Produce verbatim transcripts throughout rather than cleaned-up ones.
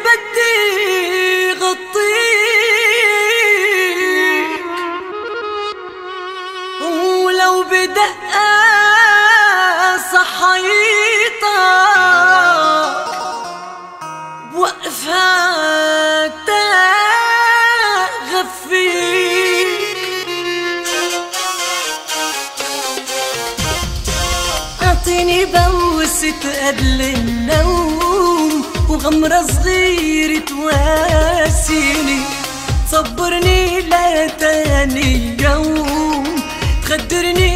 بدي غطيك، ولو بدقة صحيطة بوقفك تغفيك. اعطيني بوسة قبل النوم وغمرة صغيرة تواسيني، تصبرني لتاني يوم، تخدرني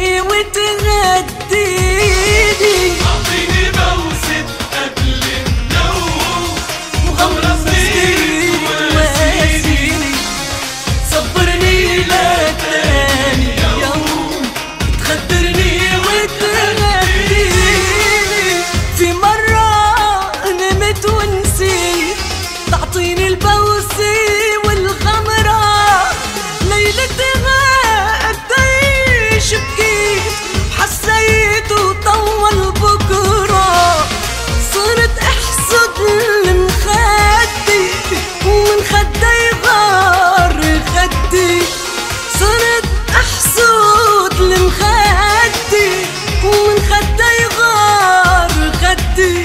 وتغديني. اعطيني بوسة قبل النوم وغمرة صغيرة تواسيني، تصبرني لتاني يوم، تخدرني وتغديني. في مرة نمت ونسيت تعطيني البوسة والغمرة، ليلتها قديش بكيت حسيت وطول بكرة. صرت احسد المخدي ومن خدي غار خدي، صرت احسد المخدي ومن خدي غار خدي.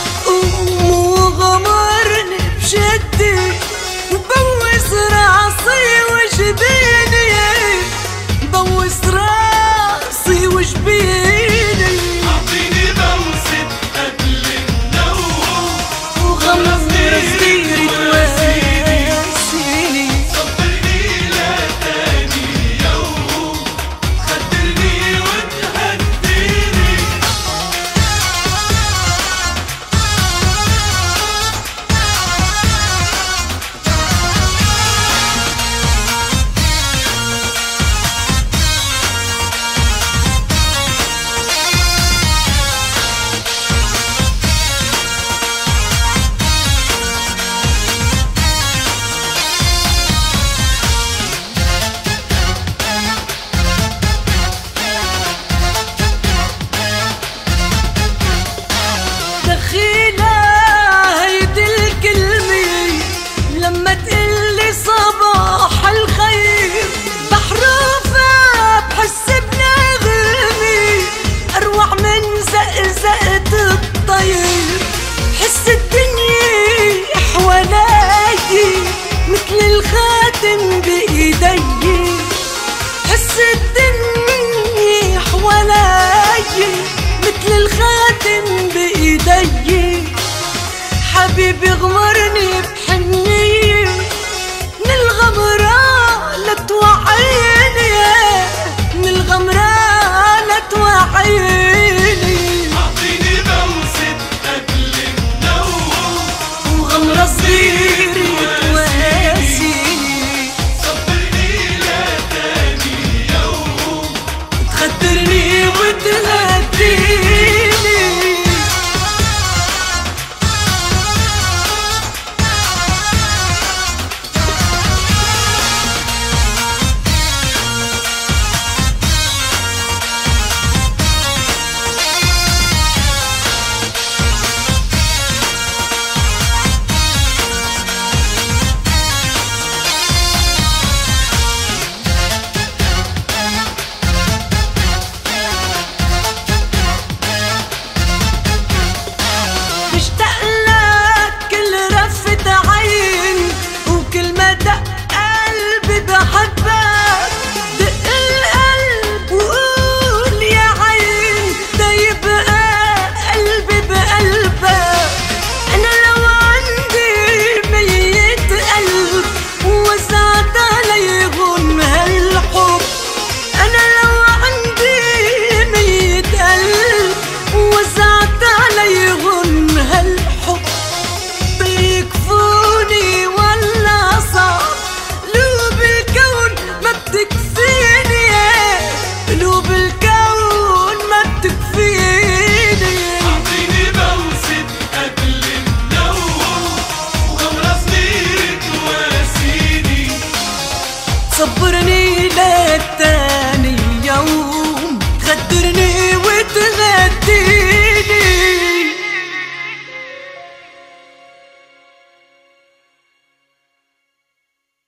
وغمرني بشدي وبوس راسي وجبيني، بوس راسي وجبيني. اعطيني بوسة قبل النوم وغمرة صغيرة تواسيني، صبرني لتاني يوم، خدرني وتهديني. دخيلة هيدي الكلمة لما تقلي صباح الخير، بحروفها بحس بنغمي أروع من زقزقة الطير. حس الدنيا حوالي مثل الخاتم بإيدي، حس الدنيا حوالي مثل الخاتم بإيدي. حبيبي غمرني بحنية من الغمرة لتوعيني، من الغمرة لتوعيني. اعطيني بوسة قبل النوم وغمرة صغيرة تواسيني، صبرني لتاني يوم، تخدرني وتهديني. مشتاق لك كل رفة عين وكل ما دق قلبي بحبك. دق القلب وقول يا عين ده يبقى قلبي بقلبك. أنا لو عندي مية قلب ووسعت عليهم هالحب، أنا لو عندي مية قلب ووسعت عليهم هالحب، بيكفوني ولا صعب قلوب الكون ما بتكفيني، قلوب الكون ما بتكفيني. اعطيني بوسة قبل النوم وغمرة صغيرة تواسيني، صبرني للتاني